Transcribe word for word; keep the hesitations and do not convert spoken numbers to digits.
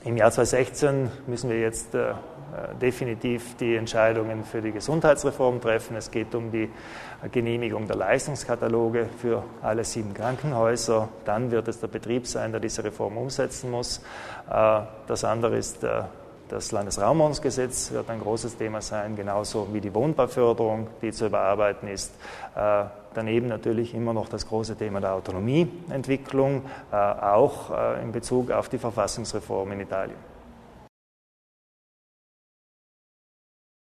Im Jahr zweitausendsechzehn müssen wir jetzt äh, definitiv die Entscheidungen für die Gesundheitsreform treffen. Es geht um die Genehmigung der Leistungskataloge für alle sieben Krankenhäuser. Dann wird es der Betrieb sein, der diese Reform umsetzen muss. Äh, das andere ist äh, das Landesraumordnungsgesetz, wird ein großes Thema sein, genauso wie die Wohnbauförderung, die zu überarbeiten ist. Äh, daneben natürlich immer noch das große Thema der Autonomieentwicklung, äh, auch äh, in Bezug auf die Verfassungsreform in Italien.